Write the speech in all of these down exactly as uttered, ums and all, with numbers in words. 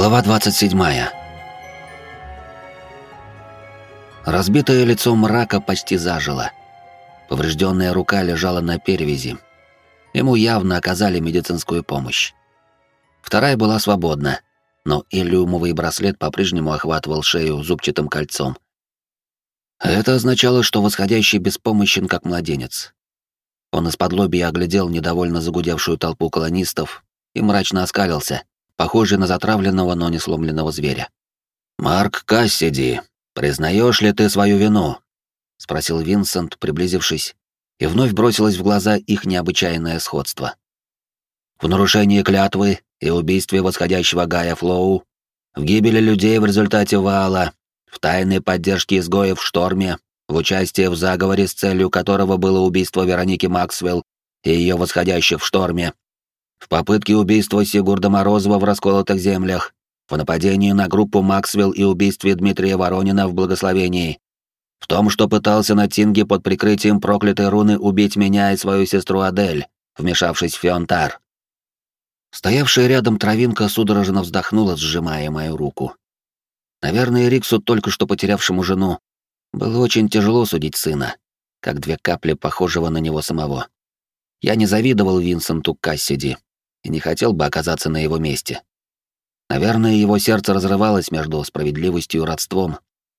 Глава двадцать седьмая. Разбитое лицо мрака почти зажило. Поврежденная рука лежала на перевязи. Ему явно оказали медицинскую помощь. Вторая была свободна, но иллюмовый браслет по-прежнему охватывал шею зубчатым кольцом. Это означало, что восходящий беспомощен, как младенец. Он из-подлобья оглядел недовольно загудевшую толпу колонистов и мрачно оскалился, похожий на затравленного, но не сломленного зверя. «Марк Кассиди, признаешь ли ты свою вину?» — спросил Винсент, приблизившись, и вновь бросилось в глаза их необычайное сходство. «В нарушении клятвы и убийстве восходящего Гая Флоу, в гибели людей в результате вала, в тайной поддержке изгоев в шторме, в участии в заговоре, с целью которого было убийство Вероники Максвелл и ее восходящих в шторме, в попытке убийства Сигурда Морозова в расколотых землях, в нападении на группу Максвелл и убийстве Дмитрия Воронина в Благословении, в том, что пытался на Тинге под прикрытием проклятой руны убить меня и свою сестру Адель, вмешавшись в Фионтар». Стоявшая рядом травинка судорожно вздохнула, сжимая мою руку. Наверное, Риксу, только что потерявшему жену, было очень тяжело судить сына, как две капли похожего на него самого. Я не завидовал Винсенту Кассиди и не хотел бы оказаться на его месте. Наверное, его сердце разрывалось между справедливостью и родством.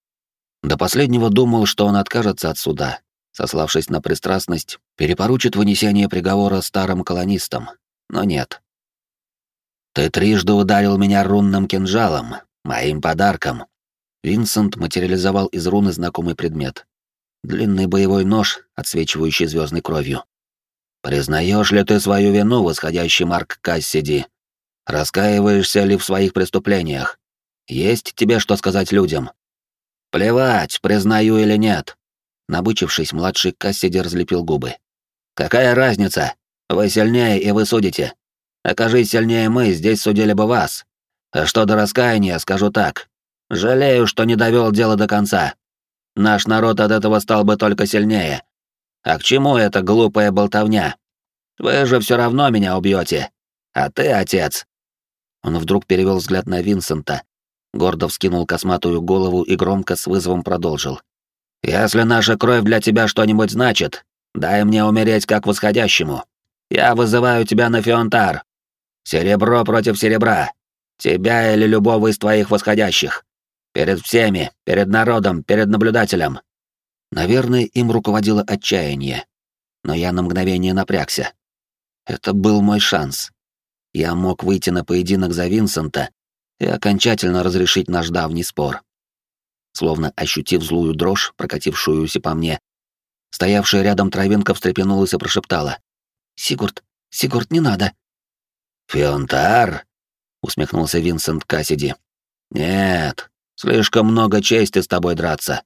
До последнего думал, что он откажется от суда, сославшись на пристрастность, перепоручит вынесение приговора старым колонистам. Но нет. «Ты трижды ударил меня рунным кинжалом, моим подарком». Винсент материализовал из руны знакомый предмет. Длинный боевой нож, отсвечивающий звездной кровью. «Признаешь ли ты свою вину, восходящий Марк Кассиди? Раскаиваешься ли в своих преступлениях? Есть тебе что сказать людям?» «Плевать, признаю или нет». Набычившись, младший Кассиди разлепил губы. «Какая разница? Вы сильнее, и вы судите. Окажись сильнее мы, здесь судили бы вас. А что до раскаяния, скажу так. Жалею, что не довел дело до конца. Наш народ от этого стал бы только сильнее. А к чему эта глупая болтовня? Вы же все равно меня убьете. А ты, отец...» Он вдруг перевел взгляд на Винсента, гордо вскинул косматую голову и громко с вызовом продолжил. «Если наша кровь для тебя что-нибудь значит, дай мне умереть как восходящему. Я вызываю тебя на Фионтар. Серебро против серебра. Тебя или любого из твоих восходящих. Перед всеми, перед народом, перед наблюдателем». Наверное, им руководило отчаяние, но я на мгновение напрягся. Это был мой шанс. Я мог выйти на поединок за Винсента и окончательно разрешить наш давний спор. Словно ощутив злую дрожь, прокатившуюся по мне, стоявшая рядом травинка встрепенулась и прошептала: «Сигурд, Сигурд, не надо!» «Фионтар?» — усмехнулся Винсент Кассиди. «Нет, слишком много чести с тобой драться».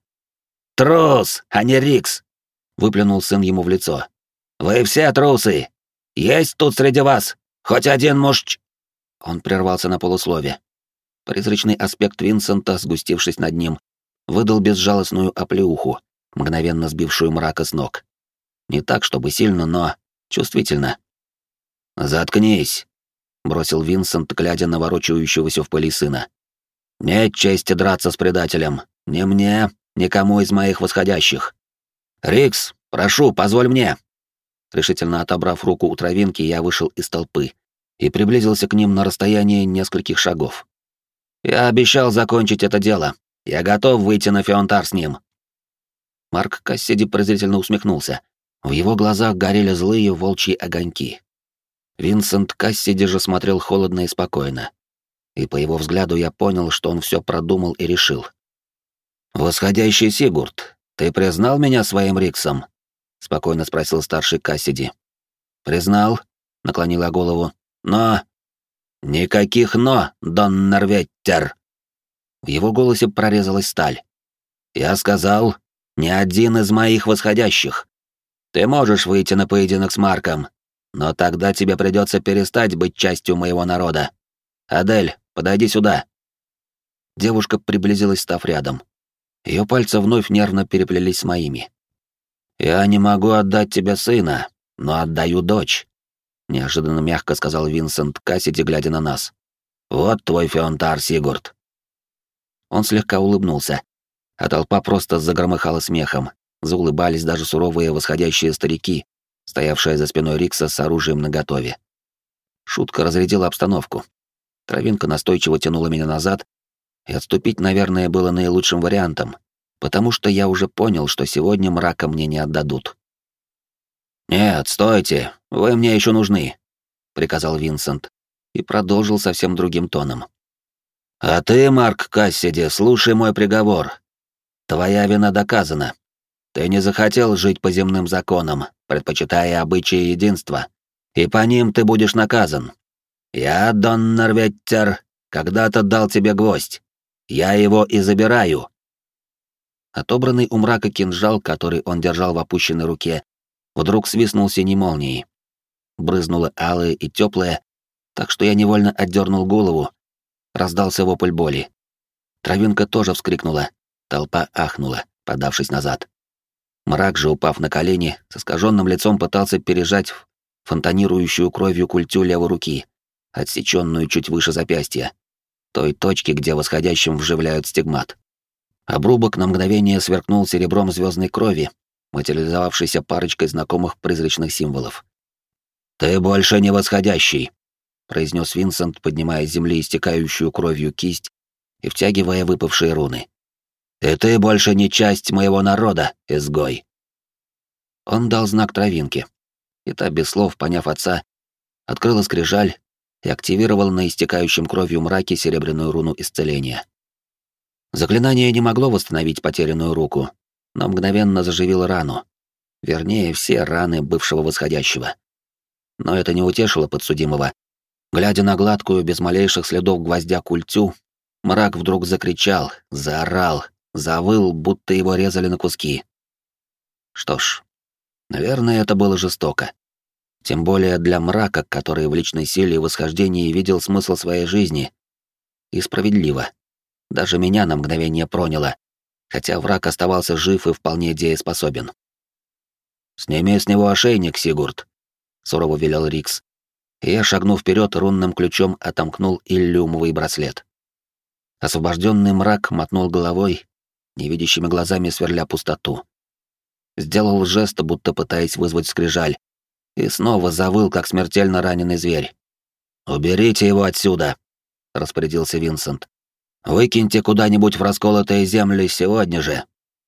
«Трус, а не Рикс!» — выплюнул сын ему в лицо. «Вы все трусы! Есть тут среди вас хоть один мужч...» Он прервался на полуслове. Призрачный аспект Винсента, сгустившись над ним, выдал безжалостную оплеуху, мгновенно сбившую мрака с ног. Не так, чтобы сильно, но чувствительно. «Заткнись!» — бросил Винсент, глядя на ворочающегося в пыли сына. «Нет чести драться с предателем. Ни мне, никому из моих восходящих. Рикс, прошу, позволь мне!» Решительно отобрав руку у травинки, я вышел из толпы и приблизился к ним на расстояние нескольких шагов. «Я обещал закончить это дело. Я готов выйти на Фионтар с ним». Марк Кассиди презрительно усмехнулся. В его глазах горели злые волчьи огоньки. Винсент Кассиди же смотрел холодно и спокойно. И по его взгляду я понял, что он все продумал и решил. «Восходящий Сигурд, ты признал меня своим Риксом?» — спокойно спросил старший Кассиди. «Признал», — наклонил я голову. «Но...» «Никаких «но», Дон Норветтер!» В его голосе прорезалась сталь. «Я сказал, ни один из моих восходящих. Ты можешь выйти на поединок с Марком, но тогда тебе придется перестать быть частью моего народа. Адель, подойди сюда». Девушка приблизилась, став рядом. Ее пальцы вновь нервно переплелись с моими. «Я не могу отдать тебе сына, но отдаю дочь», — неожиданно мягко сказал Винсент Кассиди, глядя на нас. Вот твой феонтар, Сигурд». Он слегка улыбнулся, а толпа просто загромыхала смехом. Заулыбались даже суровые восходящие старики, стоявшие за спиной Рикса с оружием наготове. Шутка разрядила обстановку. Травинка настойчиво тянула меня назад, и отступить, наверное, было наилучшим вариантом, потому что я уже понял, что сегодня мрака мне не отдадут. «Нет, стойте, вы мне еще нужны», — приказал Винсент и продолжил совсем другим тоном. «А ты, Марк Кассиди, слушай мой приговор. Твоя вина доказана. Ты не захотел жить по земным законам, предпочитая обычаи единства, и по ним ты будешь наказан. Я, Доннер Веттер, когда-то дал тебе гвоздь. Я его и забираю». Отобранный у мрака кинжал, который он держал в опущенной руке, вдруг свистнул синей молнией. Брызнуло алое и теплое, так что я невольно отдернул голову. Раздался вопль боли. Травинка тоже вскрикнула, толпа ахнула, подавшись назад. Мрак же, упав на колени, с искаженным лицом пытался пережать фонтанирующую кровью культю левой руки, отсеченную чуть выше запястья, той точки, где восходящим вживляют стигмат. Обрубок на мгновение сверкнул серебром звездной крови, материализовавшейся парочкой знакомых призрачных символов. «Ты больше не восходящий», — произнес Винсент, поднимая с земли истекающую кровью кисть и втягивая выпавшие руны. «И ты больше не часть моего народа, изгой». Он дал знак травинке, и та, без слов поняв отца, открыла скрижаль и активировала на истекающем кровью мраке серебряную руну исцеления. Заклинание не могло восстановить потерянную руку, но мгновенно заживило рану, вернее, все раны бывшего восходящего. Но это не утешило подсудимого. Глядя на гладкую, без малейших следов гвоздя культю, мрак вдруг закричал, заорал, завыл, будто его резали на куски. Что ж, наверное, это было жестоко. Тем более для мрака, который в личной силе и восхождении видел смысл своей жизни. И справедливо. Даже меня на мгновение проняло, хотя враг оставался жив и вполне дееспособен. «Сними с него ошейник, Сигурд», — сурово велел Рикс. И я, шагнув вперед, рунным ключом отомкнул иллюмовый браслет. Освобожденный мрак мотнул головой, невидящими глазами сверля пустоту. Сделал жест, будто пытаясь вызвать скрижаль, и снова завыл, как смертельно раненый зверь. «Уберите его отсюда», — распорядился Винсент. «Выкиньте куда-нибудь в расколотые земли сегодня же».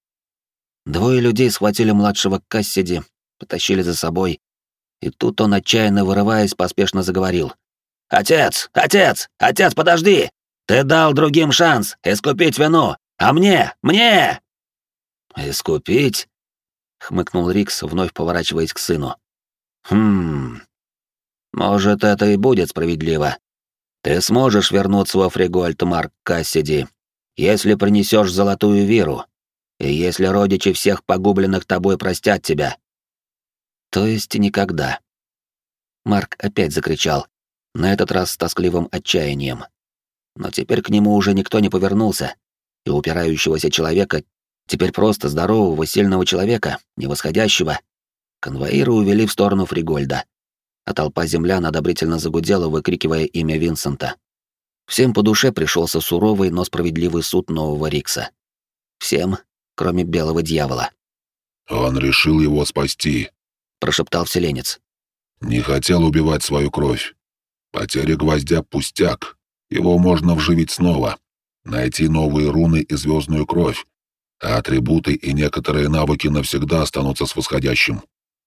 Двое людей схватили младшего Кассиди, потащили за собой, и тут он, отчаянно вырываясь, поспешно заговорил. «Отец! Отец! Отец, подожди! Ты дал другим шанс искупить вину, а мне! Мне!» «Искупить?» — хмыкнул Рикс, вновь поворачиваясь к сыну. «Хм... Может, это и будет справедливо. Ты сможешь вернуться во Фригольд, Марк Кассиди, если принесешь золотую виру, и если родичи всех погубленных тобой простят тебя». То есть никогда. Марк опять закричал, на этот раз с тоскливым отчаянием. Но теперь к нему уже никто не повернулся, и упирающегося человека, теперь просто здорового, сильного человека, невосходящего, конвоиры увели в сторону Фригольда, а толпа землян одобрительно загудела, выкрикивая имя Винсента. Всем по душе пришелся суровый, но справедливый суд нового Рикса. Всем, кроме белого дьявола. «Он решил его спасти», — прошептал вселенец. «Не хотел убивать свою кровь. Потеря гвоздя — пустяк. Его можно вживить снова, найти новые руны и звездную кровь, а атрибуты и некоторые навыки навсегда останутся с восходящим».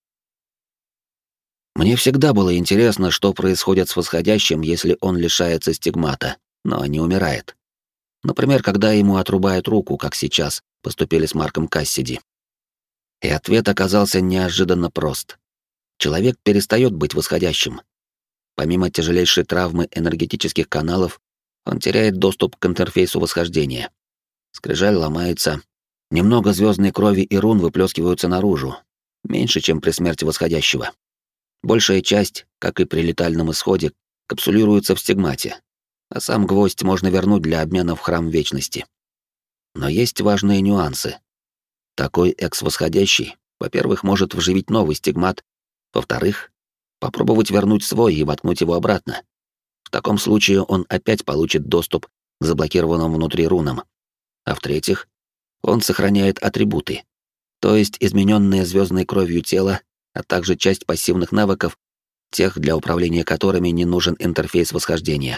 Мне всегда было интересно, что происходит с восходящим, если он лишается стигмата, но не умирает. Например, когда ему отрубают руку, как сейчас поступили с Марком Кассиди. И ответ оказался неожиданно прост. Человек перестает быть восходящим. Помимо тяжелейшей травмы энергетических каналов, он теряет доступ к интерфейсу восхождения. Скрижаль ломается, немного звездной крови и рун выплескиваются наружу, меньше, чем при смерти восходящего. Большая часть, как и при летальном исходе, капсулируется в стигмате, а сам гвоздь можно вернуть для обмена в храм вечности. Но есть важные нюансы. Такой экс-восходящий, во-первых, может вживить новый стигмат, во-вторых, попробовать вернуть свой и воткнуть его обратно. таком случае он опять получит доступ к заблокированным внутри рунам. А в-третьих, он сохраняет атрибуты, то есть измененное звездной кровью тело, а также часть пассивных навыков, тех, для управления которыми не нужен интерфейс восхождения.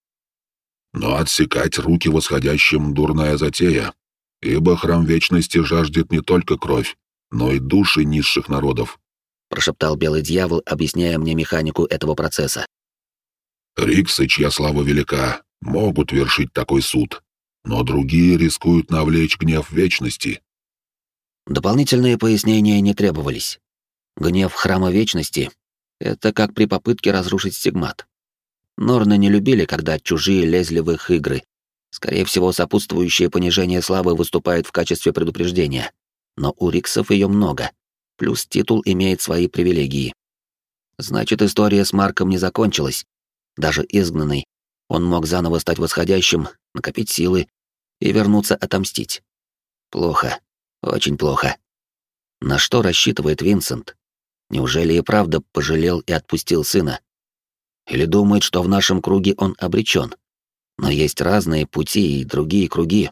Но отсекать руки восходящим — дурная затея, ибо Храм Вечности жаждет не только кровь, но и души низших народов, — прошептал Белый Дьявол, объясняя мне механику этого процесса. Риксы, чья слава велика, могут вершить такой суд, но другие рискуют навлечь гнев Вечности. Дополнительные пояснения не требовались. Гнев Храма Вечности — это как при попытке разрушить стигмат. Норны не любили, когда чужие лезли в их игры. Скорее всего, сопутствующее понижение славы выступает в качестве предупреждения. Но у риксов ее много, плюс титул имеет свои привилегии. Значит, история с Марком не закончилась. Даже изгнанный, он мог заново стать восходящим, накопить силы и вернуться отомстить. Плохо, очень плохо. На что рассчитывает Винсент? Неужели и правда пожалел и отпустил сына? Или думает, что в нашем круге он обречен? Но есть разные пути и другие круги.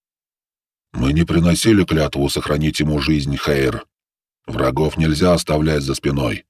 Мы не приносили клятву сохранить ему жизнь, Хейр. Врагов нельзя оставлять за спиной.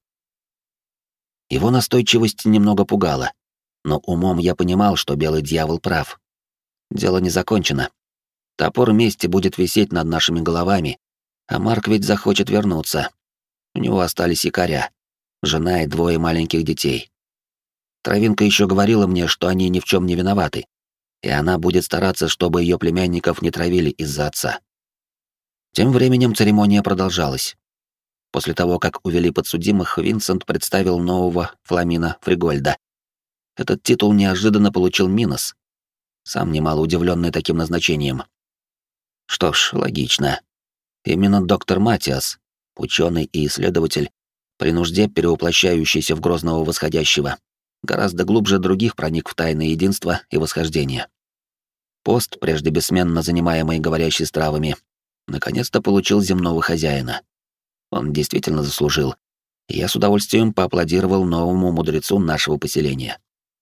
Его настойчивость немного пугала, но умом я понимал, что Белый Дьявол прав. Дело не закончено. Топор мести будет висеть над нашими головами, а Марк ведь захочет вернуться. У него остались якоря, жена и двое маленьких детей. Травинка еще говорила мне, что они ни в чем не виноваты, и она будет стараться, чтобы ее племянников не травили из-за отца. Тем временем церемония продолжалась. После того, как увели подсудимых, Винсент представил нового Фламина Фригольда. Этот титул неожиданно получил Минос, сам немало удивленный таким назначением. Что ж, логично. Именно доктор Матиас, ученый и исследователь, при нужде перевоплощающийся в грозного восходящего, гораздо глубже других проник в тайны единства и восхождения. Пост, прежде бессменно занимаемый говорящей с травами, наконец-то получил земного хозяина. Он действительно заслужил, и я с удовольствием поаплодировал новому мудрецу нашего поселения.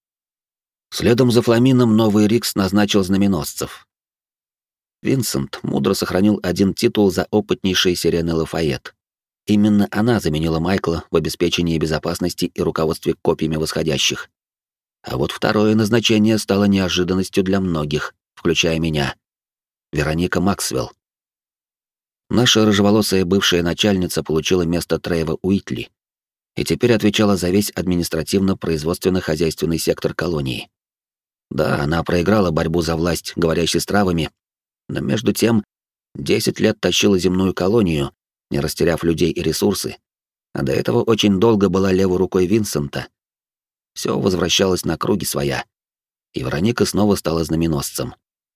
Следом за Фламином новый Рикс назначил знаменосцев. Винсент мудро сохранил один титул за опытнейшей Сирены Лафайет. Именно она заменила Майкла в обеспечении безопасности и руководстве копьями восходящих. А вот второе назначение стало неожиданностью для многих, включая меня. Вероника Максвелл. Наша рыжеволосая бывшая начальница получила место Трейва Уитли и теперь отвечала за весь административно-производственно-хозяйственный сектор колонии. Да, она проиграла борьбу за власть, говорящей с травами, но между тем десять лет тащила земную колонию, не растеряв людей и ресурсы, а до этого очень долго была левой рукой Винсента. Все возвращалось на круги своя, и Вероника снова стала знаменосцем.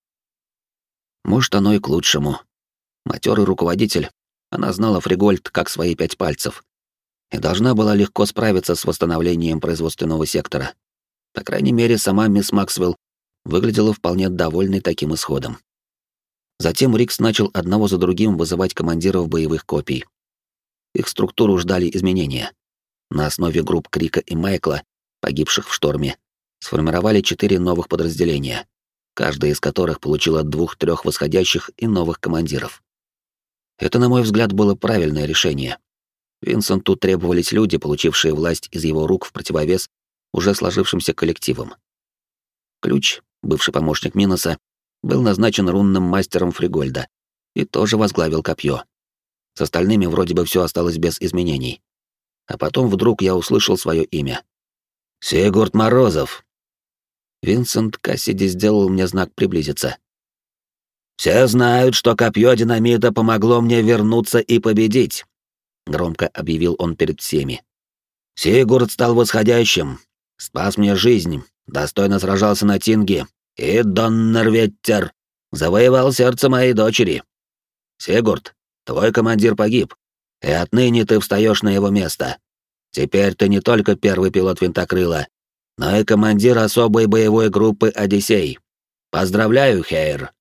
Может, оно и к лучшему. Матерый руководитель, она знала Фригольд как свои пять пальцев и должна была легко справиться с восстановлением производственного сектора. По крайней мере, сама мисс Максвелл выглядела вполне довольной таким исходом. Затем Рикс начал одного за другим вызывать командиров боевых копий. Их структуру ждали изменения. На основе групп Крика и Майкла, погибших в шторме, сформировали четыре новых подразделения, каждое из которых получило двух-трех восходящих и новых командиров. Это, на мой взгляд, было правильное решение. Винсенту требовались люди, получившие власть из его рук в противовес уже сложившимся коллективам. Ключ, бывший помощник Миноса, был назначен рунным мастером Фригольда и тоже возглавил копье. С остальными вроде бы все осталось без изменений. А потом вдруг я услышал свое имя. «Сигурд Морозов!» Винсент Кассиди сделал мне знак приблизиться. «Все знают, что копье динамита помогло мне вернуться и победить», — громко объявил он перед всеми. «Сигурд стал восходящим, спас мне жизнь, достойно сражался на Тинге, и Доннерветтер завоевал сердце моей дочери. Сигурд, твой командир погиб, и отныне ты встаешь на его место. Теперь ты не только первый пилот винтокрыла, но и командир особой боевой группы «Одиссей». Поздравляю, Хейр!»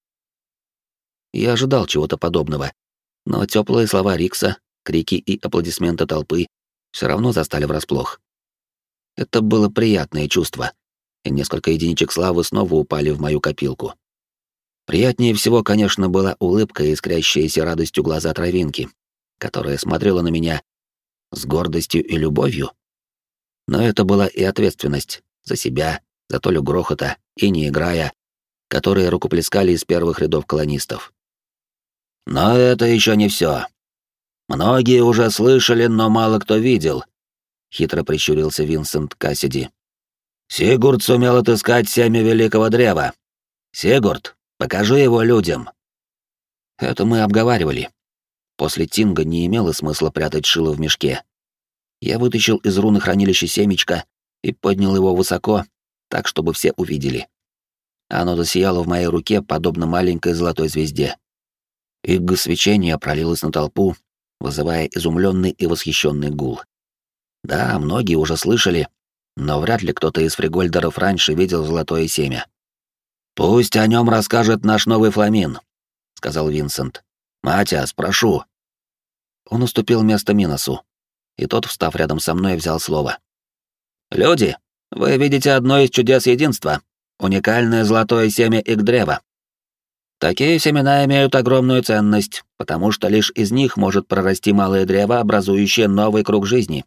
Я ожидал чего-то подобного, но теплые слова Рикса, крики и аплодисменты толпы все равно застали врасплох. Это было приятное чувство. и несколько единичек славы снова упали в мою копилку. Приятнее всего, конечно, была улыбка и искрящаяся радостью глаза травинки, которая смотрела на меня с гордостью и любовью. Но это была и ответственность за себя, за толю грохота и не играя, которые рукоплескали из первых рядов колонистов. Но это еще не все. Многие уже слышали, но мало кто видел, хитро прищурился Винсент Кассиди. Сигурд сумел отыскать семя великого древа. Сигурд, покажи его людям. Это мы обговаривали. После Тинга не имело смысла прятать шило в мешке. Я вытащил из руны хранилища семечко и поднял его высоко, так, чтобы все увидели. Оно засияло в моей руке, подобно маленькой золотой звезде. Игга свечения пролилась на толпу, вызывая изумленный и восхищенный гул. Да, многие уже слышали, но вряд ли кто-то из фригольдеров раньше видел золотое семя. «Пусть о нем расскажет наш новый фламин», — сказал Винсент. «Матиас, прошу». Он уступил место Миносу, и тот, встав рядом со мной, взял слово. «Люди, вы видите одно из чудес единства — уникальное золотое семя Игдрева. Такие семена имеют огромную ценность, потому что лишь из них может прорасти малое древо, образующее новый круг жизни.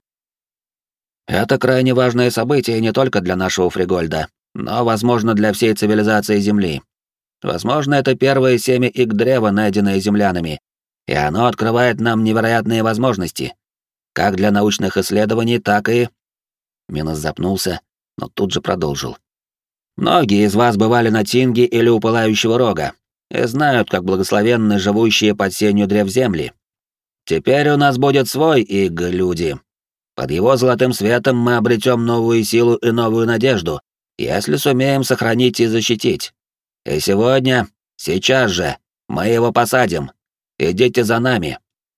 Это крайне важное событие не только для нашего Фригольда, но, возможно, для всей цивилизации Земли. Возможно, это первое семя Игдрева, найденное землянами, и оно открывает нам невероятные возможности, как для научных исследований, так и...» Минос запнулся, но тут же продолжил. «Многие из вас бывали на Тинге или у Пылающего Рога и знают, как благословенны живущие под сенью древ земли. Теперь у нас будет свой Иг, люди. Под его золотым светом мы обретем новую силу и новую надежду, если сумеем сохранить и защитить. И сегодня, сейчас же, мы его посадим. Идите за нами».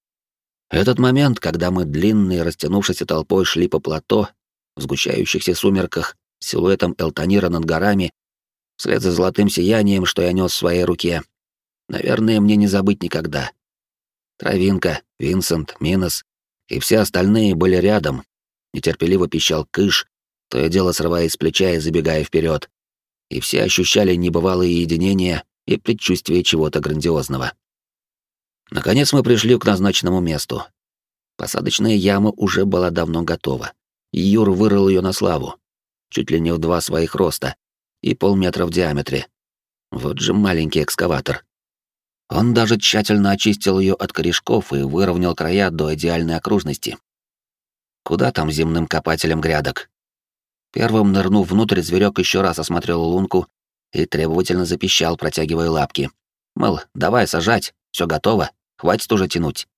Этот момент, когда мы длинной, растянувшейся толпой шли по плато, в сгущающихся сумерках, силуэтом Элтонира над горами, вслед за золотым сиянием, что я нес в своей руке, наверное, мне не забыть никогда. Травинка, Винсент, Минос и все остальные были рядом. Нетерпеливо пищал Кыш, то и дело срываясь с плеча и забегая вперед. И все ощущали небывалое единение и предчувствие чего-то грандиозного. Наконец мы пришли к назначенному месту. Посадочная яма уже была давно готова. Юр вырыл ее на славу, чуть ли не в два своих роста и полметра в диаметре. Вот же маленький экскаватор. Он даже тщательно очистил ее от корешков и выровнял края до идеальной окружности. Куда там земным копателям грядок? Первым нырнув внутрь, зверек еще раз осмотрел лунку и требовательно запищал, протягивая лапки. Мол, давай сажать, все готово, хватит уже тянуть.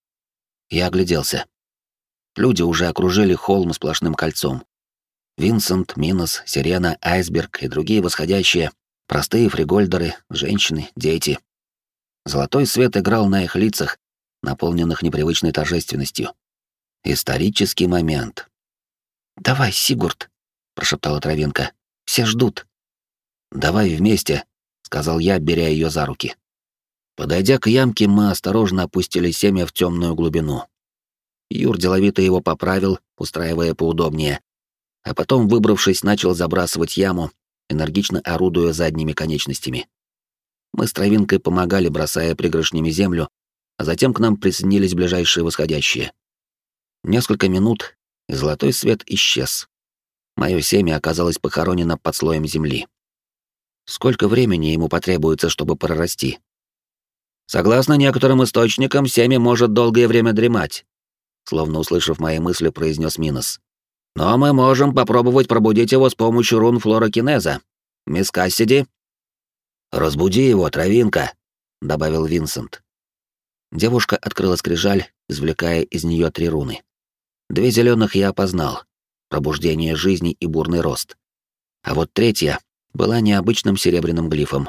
Я огляделся. Люди уже окружили холм сплошным кольцом. Винсент, Минос, Сирена, Айсберг и другие восходящие, простые фригольдеры, женщины, дети. Золотой свет играл на их лицах, наполненных непривычной торжественностью. Исторический момент. «Давай, Сигурд», — прошептала Травинка. «Все ждут». «Давай вместе», — сказал я, беря ее за руки. Подойдя к ямке, мы осторожно опустили семя в темную глубину. Юр деловито его поправил, устраивая поудобнее, а потом, выбравшись, начал забрасывать яму, энергично орудуя задними конечностями. Мы с Травинкой помогали, бросая пригоршнями землю, а затем к нам присоединились ближайшие восходящие. Несколько минут, и золотой свет исчез. Мое семя оказалось похоронено под слоем земли. Сколько времени ему потребуется, чтобы прорасти? Согласно некоторым источникам, семя может долгое время дремать, словно услышав мои мысли, произнес Минос. Но мы можем попробовать пробудить его с помощью рун флорокинеза. Мисс Кассиди? «Разбуди его, Травинка», — добавил Винсент. Девушка открыла скрижаль, извлекая из нее три руны. Две зеленых я опознал — пробуждение жизни и бурный рост. А вот третья была необычным серебряным глифом.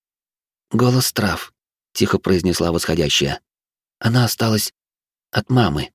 «Голос трав», — тихо произнесла восходящая. «Она осталась от мамы».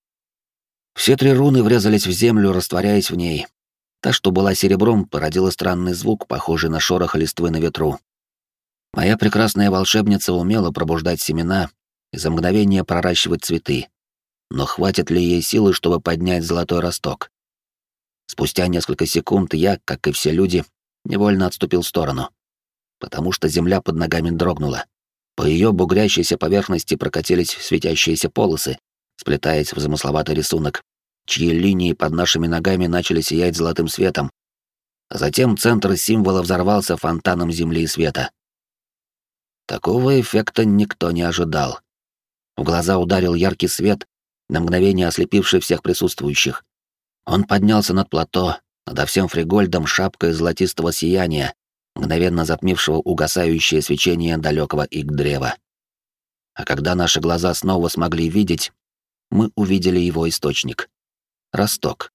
Все три руны врезались в землю, растворяясь в ней. Та, что была серебром, породила странный звук, похожий на шорох листвы на ветру. Моя прекрасная волшебница умела пробуждать семена и за мгновение проращивать цветы. Но хватит ли ей силы, чтобы поднять золотой росток? Спустя несколько секунд я, как и все люди, невольно отступил в сторону, потому что земля под ногами дрогнула. По ее бугрящейся поверхности прокатились светящиеся полосы, сплетаясь в замысловатый рисунок, чьи линии под нашими ногами начали сиять золотым светом. А затем центр символа взорвался фонтаном земли и света. Такого эффекта никто не ожидал. В глаза ударил яркий свет, на мгновение ослепивший всех присутствующих. Он поднялся над плато, над всем Фригольдом шапкой золотистого сияния, мгновенно затмившего угасающее свечение далекого Игдрева. А когда наши глаза снова смогли видеть, мы увидели его источник — росток.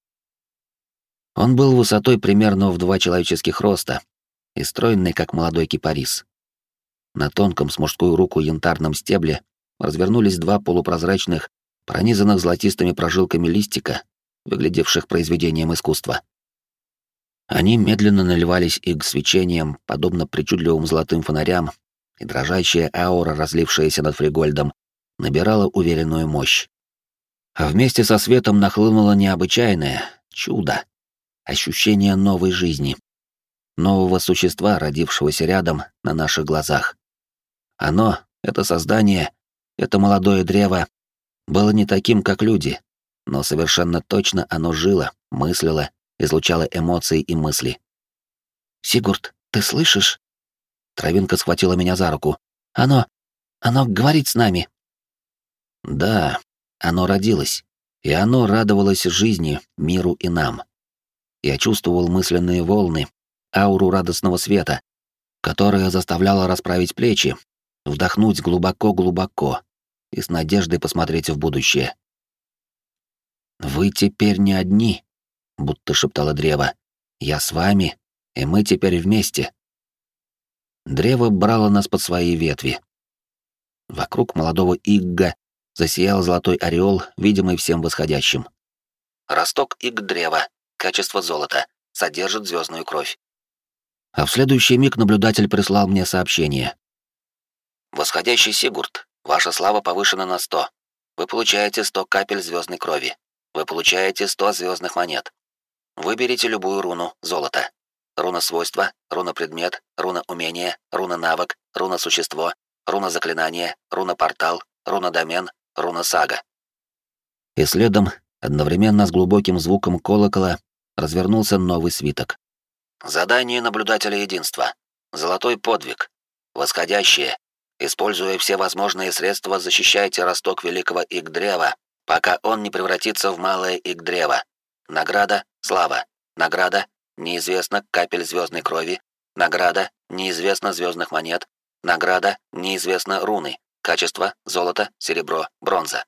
Он был высотой примерно в два человеческих роста и стройный, как молодой кипарис. На тонком с мужскую руку янтарном стебле развернулись два полупрозрачных, пронизанных золотистыми прожилками листика, выглядевших произведением искусства. Они медленно наливались иг свечением, подобно причудливым золотым фонарям, и дрожащая аура, разлившаяся над Фригольдом, набирала уверенную мощь. А вместе со светом нахлынуло необычайное чудо, ощущение новой жизни, нового существа, родившегося рядом на наших глазах. Оно, это создание, это молодое древо, было не таким, как люди, но совершенно точно оно жило, мыслило, излучало эмоции и мысли. «Сигурд, ты слышишь?» Травинка схватила меня за руку. «Оно... оно говорит с нами». Да, оно родилось, и оно радовалось жизни, миру и нам. Я чувствовал мысленные волны, ауру радостного света, которая заставляла расправить плечи, вдохнуть глубоко-глубоко и с надеждой посмотреть в будущее. «Вы теперь не одни», — будто шептало древо. «Я с вами, и мы теперь вместе». Древо брало нас под свои ветви. Вокруг молодого Игга засиял золотой ореол, видимый всем восходящим. Росток Игдрева, качество золота, содержит звездную кровь. А в следующий миг наблюдатель прислал мне сообщение. «Восходящий Сигурд, ваша слава повышена на сто. Вы получаете сто капель звездной крови. Вы получаете сто звездных монет. Выберите любую руну золота. Руна свойства, руна предмет, руна умение, руна навык, руна существо, руна заклинание, руна портал, руна домен, руна сага». И следом, одновременно с глубоким звуком колокола, развернулся новый свиток. Задание наблюдателя единства. Золотой подвиг. Восходящее. Используя все возможные средства, защищайте росток великого Игдрева, пока он не превратится в малое Игдрево. Награда — слава. Награда — неизвестно капель звездной крови. Награда — неизвестно звездных монет. Награда — неизвестно руны. Качество — золото, серебро, бронза.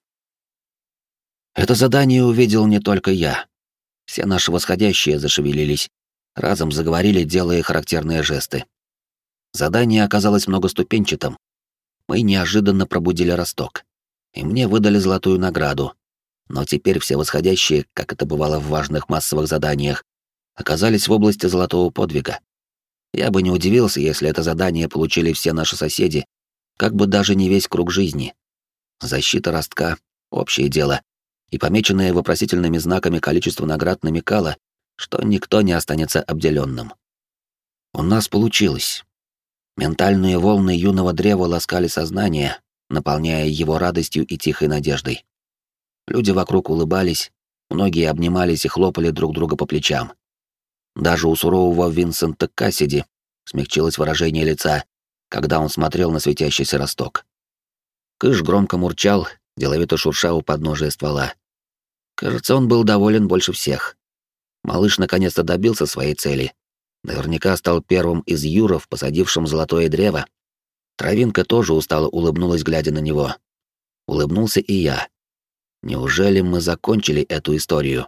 Это задание увидел не только я. Все наши восходящие зашевелились, разом заговорили, делая характерные жесты. Задание оказалось многоступенчатым. Мы неожиданно пробудили росток, и мне выдали золотую награду. Но теперь все восходящие, как это бывало в важных массовых заданиях, оказались в области золотого подвига. Я бы не удивился, если это задание получили все наши соседи, как бы даже не весь круг жизни. Защита ростка — общее дело, и помеченное вопросительными знаками количество наград намекало, что никто не останется обделенным. У нас получилось. Ментальные волны юного древа ласкали сознание, наполняя его радостью и тихой надеждой. Люди вокруг улыбались, многие обнимались и хлопали друг друга по плечам. Даже у сурового Винсента Кассиди смягчилось выражение лица, когда он смотрел на светящийся росток. Кыш громко мурчал, деловито шурша у подножия ствола. Кажется, он был доволен больше всех. Малыш наконец-то добился своей цели. Наверняка стал первым из юров, посадившим золотое древо. Травинка тоже устало улыбнулась, глядя на него. Улыбнулся и я. Неужели мы закончили эту историю?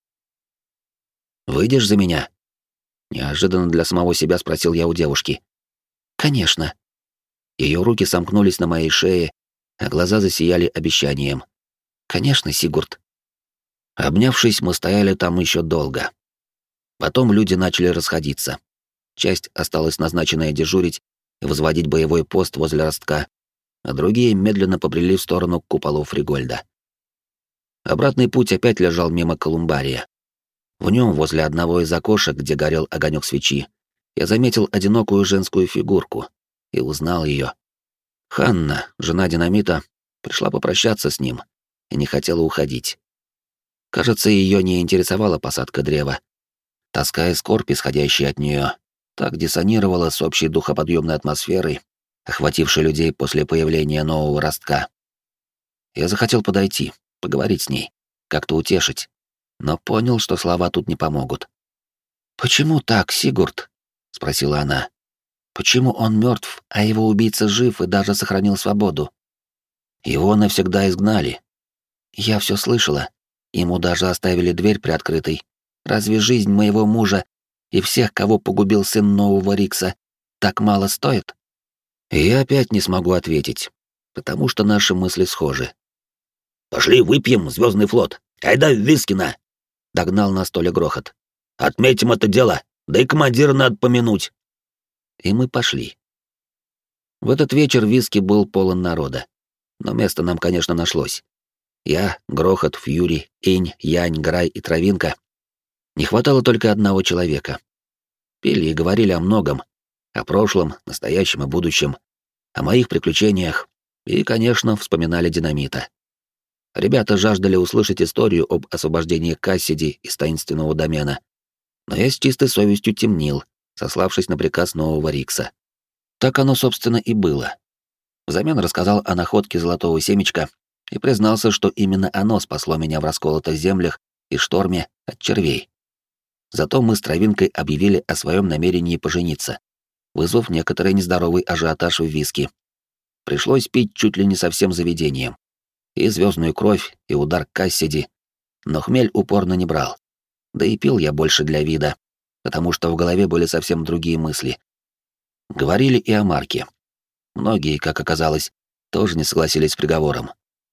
«Выйдешь за меня?» Неожиданно для самого себя спросил я у девушки. «Конечно». Ее руки сомкнулись на моей шее, а глаза засияли обещанием. «Конечно, Сигурд». Обнявшись, мы стояли там еще долго. Потом люди начали расходиться. Часть осталась назначенная дежурить и возводить боевой пост возле ростка, а другие медленно побрели в сторону к куполу Фригольда. Обратный путь опять лежал мимо колумбария. В нем, возле одного из окошек, где горел огонек свечи, я заметил одинокую женскую фигурку и узнал ее. Ханна, жена Динамита, пришла попрощаться с ним и не хотела уходить. Кажется, ее не интересовала посадка древа. Тоска и скорбь, исходящие от нее, так диссонировала с общей духоподъемной атмосферой, охватившей людей после появления нового ростка. Я захотел подойти, поговорить с ней, как-то утешить, но понял, что слова тут не помогут. «Почему так, Сигурд?» — спросила она. «Почему он мертв, а его убийца жив и даже сохранил свободу?» «Его навсегда изгнали. Я все слышала. Ему даже оставили дверь приоткрытой. Разве жизнь моего мужа и всех, кого погубил сын нового Рикса, так мало стоит?» И я опять не смогу ответить, потому что наши мысли схожи. «Пошли выпьем, Звездный флот! Айда в Вискина!» — догнал на столе грохот. «Отметим это дело, да и командира надо помянуть!» И мы пошли. В этот вечер Виски был полон народа, но место нам, конечно, нашлось. Я, Грохот, Фьюри, Инь, Янь, Грай и Травинка. Не хватало только одного человека. Пели и говорили о многом, о прошлом, настоящем и будущем, о моих приключениях и, конечно, вспоминали Динамита. Ребята жаждали услышать историю об освобождении Кассиди из таинственного домена, но я с чистой совестью темнил, сославшись на приказ нового Рикса. Так оно, собственно, и было. Взамен рассказал о находке золотого семечка и признался, что именно оно спасло меня в расколотых землях и шторме от червей. Зато мы с Травинкой объявили о своем намерении пожениться, вызвав некоторый нездоровый ажиотаж в Виски. Пришлось пить чуть ли не со всем заведением. И звездную кровь, и удар Кассиди, но хмель упорно не брал. Да и пил я больше для вида, потому что в голове были совсем другие мысли. Говорили и о Марке. Многие, как оказалось, тоже не согласились с приговором.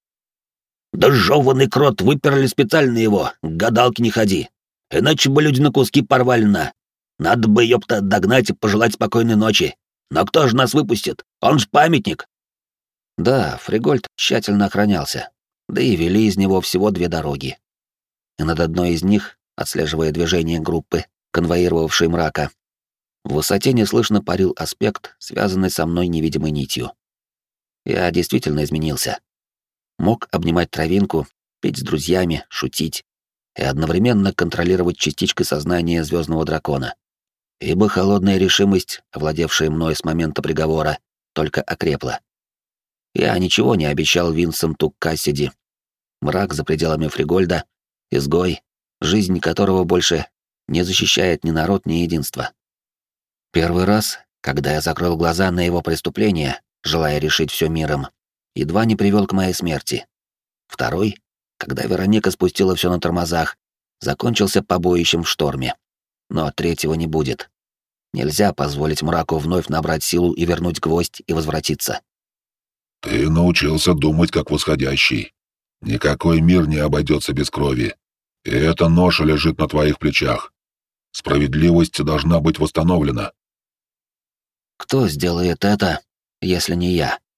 «Да жёванный крот, выперли специально его, к гадалке не ходи. Иначе бы люди на куски порвали на. Надо бы, ёпта, догнать и пожелать спокойной ночи. Но кто же нас выпустит? Он ж памятник!» Да, Фригольд тщательно охранялся, да и вели из него всего две дороги. И над одной из них, отслеживая движение группы, конвоировавшей мрака, в высоте неслышно парил аспект, связанный со мной невидимой нитью. Я действительно изменился. Мог обнимать Травинку, петь с друзьями, шутить и одновременно контролировать частичкой сознания звездного дракона. Ибо холодная решимость, овладевшая мной с момента приговора, только окрепла. Я ничего не обещал Винсенту Кассиди. Мрак за пределами Фригольда, изгой, жизнь которого больше не защищает ни народ, ни единство. Первый раз, когда я закрыл глаза на его преступление, желая решить все миром, едва не привел к моей смерти. Второй, когда Вероника спустила все на тормозах, закончился побоищем в шторме. Но третьего не будет. Нельзя позволить мраку вновь набрать силу и вернуть гвоздь и возвратиться. Ты научился думать как восходящий. Никакой мир не обойдется без крови. И эта ноша лежит на твоих плечах. Справедливость должна быть восстановлена. Кто сделает это, если не я?